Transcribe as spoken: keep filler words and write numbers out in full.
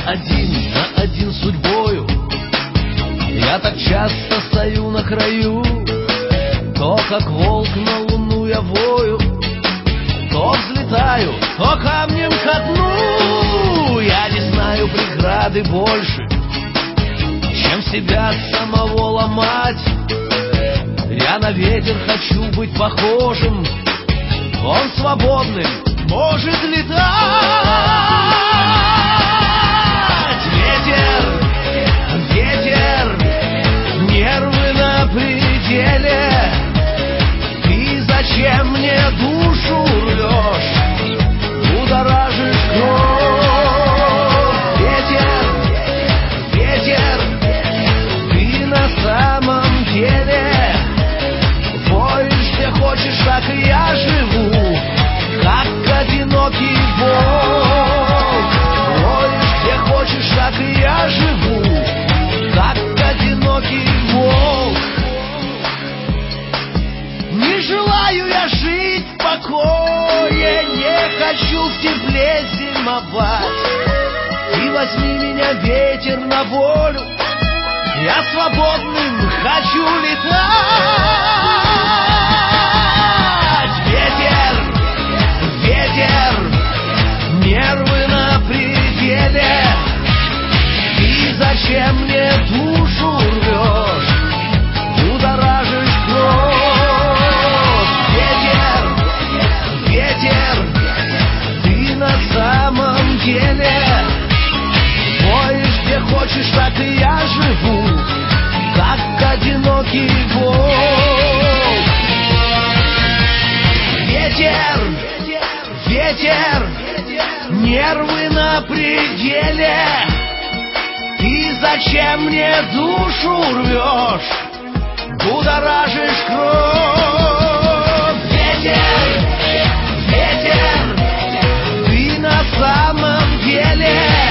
один на один с судьбою. Я так часто стою на краю, то как волк на луну я вою, то взлетаю, то камнем ко дну. Я не знаю преграды больше, чем себя самого ломать. Я на ветер хочу быть похожим, он свободным может летать. Ветер, ветер, нервы на пределе. Ты зачем мне душу рвешь, будоражишь кровь? Ветер, ветер, ты на самом деле воешь, где хочешь, так и я живу, как одинокий волк. Воешь, где хочешь, так и я живу, как одинокий волк. Не желаю я жить в покое, не хочу в тепле зимовать. Ты возьми меня, ветер, на волю, я свободным хочу летать. Ветер, ветер, нервы на пределе. Ты зачем мне душу рвешь, будоражишь кровь? Ветер, ветер, ты на самом деле воешь, где хочешь, так и я живу, как одинокий волк. Ветер, ветер, нервы на пределе. Ты зачем мне душу рвешь, будоражишь кровь? Ветер, ветер, ты на самом деле